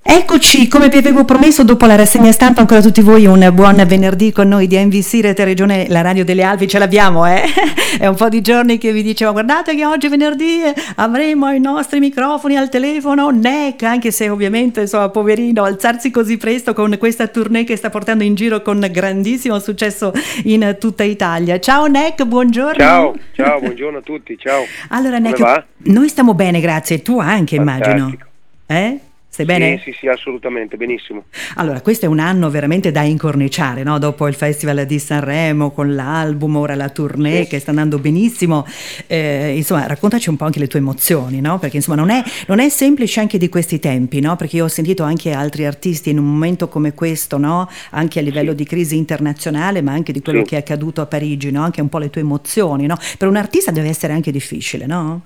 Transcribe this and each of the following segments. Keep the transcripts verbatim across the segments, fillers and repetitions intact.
Eccoci, come vi avevo promesso, dopo la rassegna stampa, ancora tutti voi un buon venerdì con noi di N V C Rete Regione, la radio delle Alpi, ce l'abbiamo, eh? È un po' di giorni che vi dicevo, guardate che oggi venerdì avremo i nostri microfoni al telefono, Neck, anche se ovviamente, insomma, poverino, alzarsi così presto con questa tournée che sta portando in giro con grandissimo successo in tutta Italia. Ciao Neck, buongiorno. Ciao, ciao, buongiorno a tutti, ciao. Allora Come Neck, va? noi stiamo bene, grazie, tu anche. Fantastico. Immagino. Eh? Stai bene? Sì, sì, sì, assolutamente, benissimo. Allora, questo è un anno veramente da incorniciare, no? Dopo il Festival di Sanremo, con l'album, ora la tournée Sì. che sta andando benissimo. Eh, insomma, raccontaci un po' anche le tue emozioni, no? Perché insomma non è, non è semplice anche di questi tempi, no? Perché io ho sentito anche altri artisti in un momento come questo, no? Anche a livello Sì. di crisi internazionale, ma anche di quello Sì. che è accaduto a Parigi, no? Anche un po' le tue emozioni, no? Per un artista deve essere anche difficile, no?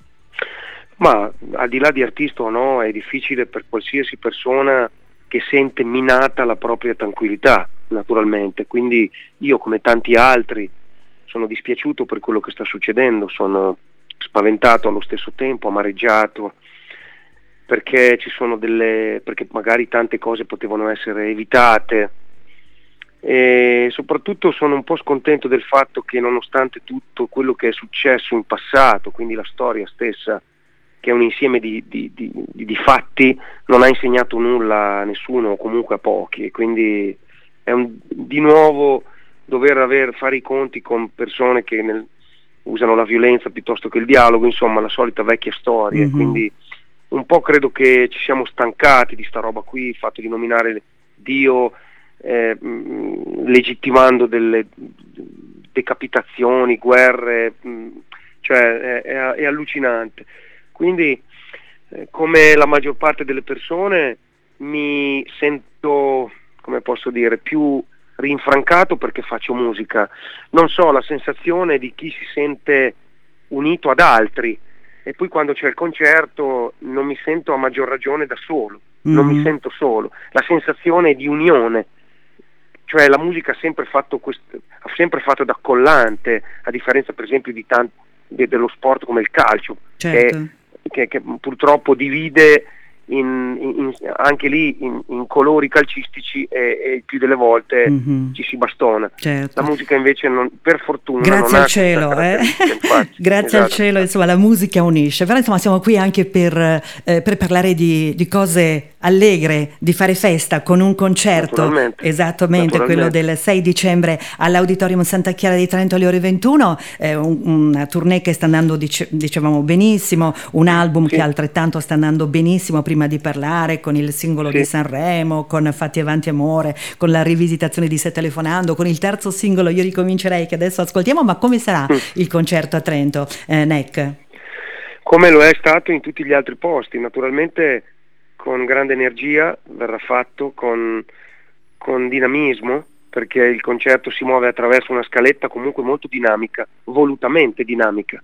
Ma al di là di artista o no, è difficile per qualsiasi persona che sente minata la propria tranquillità, naturalmente. Quindi io, come tanti altri, sono dispiaciuto per quello che sta succedendo, sono spaventato allo stesso tempo, amareggiato, perché ci sono delle, perché magari tante cose potevano essere evitate, e soprattutto sono un po' scontento del fatto che, nonostante tutto quello che è successo in passato, quindi la storia stessa, che è un insieme di, di, di, di fatti, non ha insegnato nulla a nessuno o comunque a pochi, e quindi è un, di nuovo dover aver, fare i conti con persone che nel, usano la violenza piuttosto che il dialogo, insomma la solita vecchia storia. Mm-hmm. Quindi un po' credo che ci siamo stancati di sta roba qui, il fatto di nominare Dio eh, mh, legittimando delle decapitazioni, guerre, mh, cioè è, è, è allucinante. Quindi, eh, come la maggior parte delle persone, mi sento, come posso dire, più rinfrancato perché faccio musica. Non so, la sensazione di chi si sente unito ad altri, e poi quando c'è il concerto non mi sento a maggior ragione da solo, mm-hmm. non mi sento solo. La sensazione di unione, cioè la musica ha sempre fatto, quest- ha sempre fatto da collante, a differenza per esempio di tanti, de- dello sport come il calcio, Certo. che Che, che purtroppo divide in, in, anche lì in, in colori calcistici, e, e il più delle volte mm-hmm. ci si bastona. Certo. La musica invece non, per fortuna grazie non al cielo, eh? grazie esatto. al cielo, insomma la musica unisce, però insomma siamo qui anche per, eh, per parlare di, di cose allegre, di fare festa con un concerto, Naturalmente. esattamente Naturalmente. quello del sei dicembre all'Auditorium Santa Chiara di Trento alle ore ventuno, eh, un, una tournée che sta andando dice, dicevamo benissimo, un album sì. che altrettanto sta andando benissimo, prima di parlare con il singolo sì. di Sanremo, con Fatti avanti amore, con la rivisitazione di Se telefonando, con il terzo singolo Io ricomincerei che adesso ascoltiamo. Ma come sarà mm. il concerto a Trento, eh, Neck? Come lo è stato in tutti gli altri posti, naturalmente con grande energia, verrà fatto con, con dinamismo, perché il concerto si muove attraverso una scaletta comunque molto dinamica, volutamente dinamica,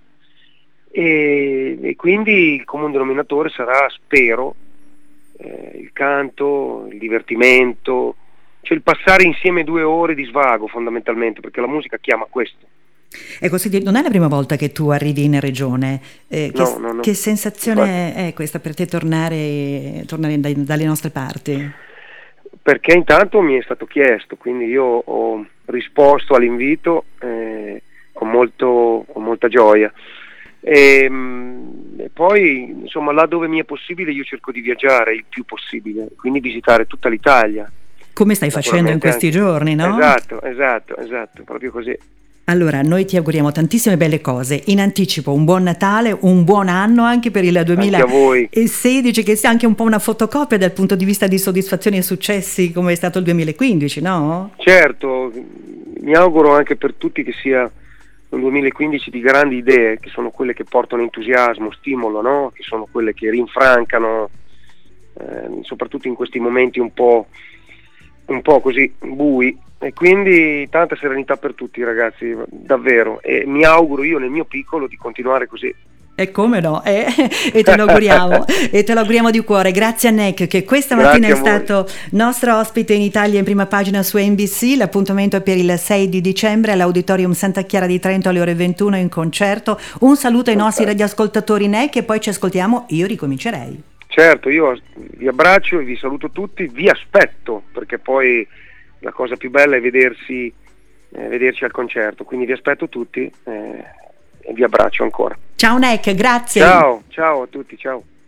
e, e quindi il comune denominatore sarà, spero, eh, il canto, il divertimento, cioè il passare insieme due ore di svago fondamentalmente, perché la musica chiama questo. Ecco, senti, non è la prima volta che tu arrivi in regione, eh, che, no, no, no. che sensazione Infatti. È questa per te tornare, tornare dai, dalle nostre parti? Perché intanto mi è stato chiesto, quindi io ho risposto all'invito eh, con, molto, con molta gioia, e, e poi insomma là dove mi è possibile io cerco di viaggiare il più possibile, quindi visitare tutta l'Italia. Come stai facendo in questi anche. giorni, no? Esatto, esatto, esatto, proprio così. Allora, noi ti auguriamo tantissime belle cose, in anticipo un buon Natale, un buon anno anche per il duemilasedici, che sia anche un po' una fotocopia dal punto di vista di soddisfazioni e successi come è stato il duemilaquindici, no? Certo, mi auguro anche per tutti che sia un duemilaquindici di grandi idee, che sono quelle che portano entusiasmo, stimolo, no? Che sono quelle che rinfrancano, eh, soprattutto in questi momenti un po', un po' così bui. E quindi tanta serenità per tutti, ragazzi, davvero, e mi auguro io nel mio piccolo di continuare così. E come no, eh? e te lo auguriamo, e te lo auguriamo di cuore. Grazie a Neck che questa mattina è stato nostro ospite in Italia in prima pagina su N B C. L'appuntamento è per il sei di dicembre all'Auditorium Santa Chiara di Trento alle ore ventuno in concerto. Un saluto ai nostri radioascoltatori, Neck, e poi ci ascoltiamo Io ricomincerei. certo, io vi abbraccio e vi saluto tutti, vi aspetto, perché poi la cosa più bella è vedersi, eh, vederci al concerto, quindi vi aspetto tutti eh, e vi abbraccio ancora. Ciao Neck, grazie. Ciao, ciao a tutti, ciao.